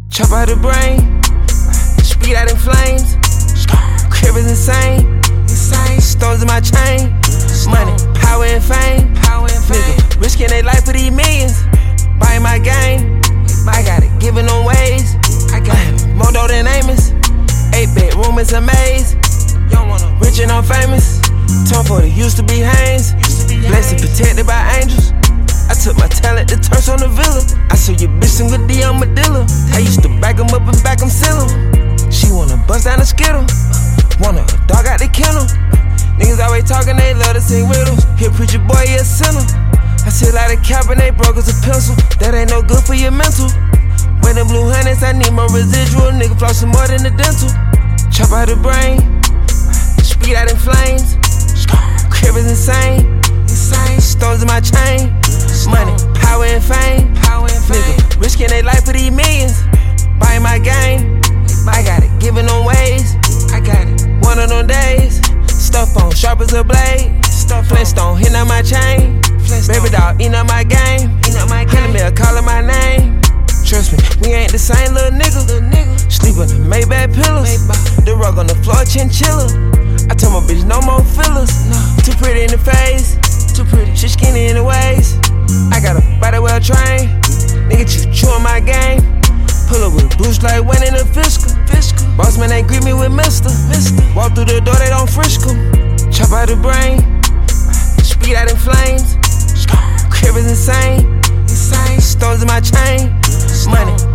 Chop out the brain, speed out in flames. Crib is insane, stones in my chain. Money, power and fame. Nigga, risking their life for these millions. Buying my game, I got it, giving them ways. I got it, more dough than Amos. 8-bedroom is a maze. Rich and I'm famous. Tom Ford, it used to be Haynes. Blessed, protected by angels. I took my talent to turn on the villa. I saw your bitch some good D on my dealer. I used to back 'em up and back 'em seal 'em. She wanna bust down the skittle. Want a dog out the kennel. Niggas always talking, they love to sing riddles. Here, preacher boy, you a sinner. I sit like a cabinet, broke as a pencil. That ain't no good for your mental. With them blue hundreds, I need more residual. Nigga flossing more than the dental. Chop out the brain, speed out in flames. Crib is insane, stones in my chain. Money, power and fame. Nigga, risking their life for these millions. Buying my game, I got it, giving them ways. I got it, one of them days. Stuff on, sharp as a blade. Flintstone, hitting up my chain. Baby dog, eating up my game. Killing me, calling my name. Trust me, we ain't the same little nigga. Sleep on the Maybach pillows. The rug on the floor, chinchilla. I told my bitch no more fillers. Too pretty in the face, too pretty. She skinny in the waist. I got a body well trained. Nigga, chewing my game. Pull up with boots like when in the fiscal. Boss man ain't greet me with mister. Walk through the door, they don't frisk 'em. Chop out the brain, speed out in flames. Crib is insane, stones in my chain. Money,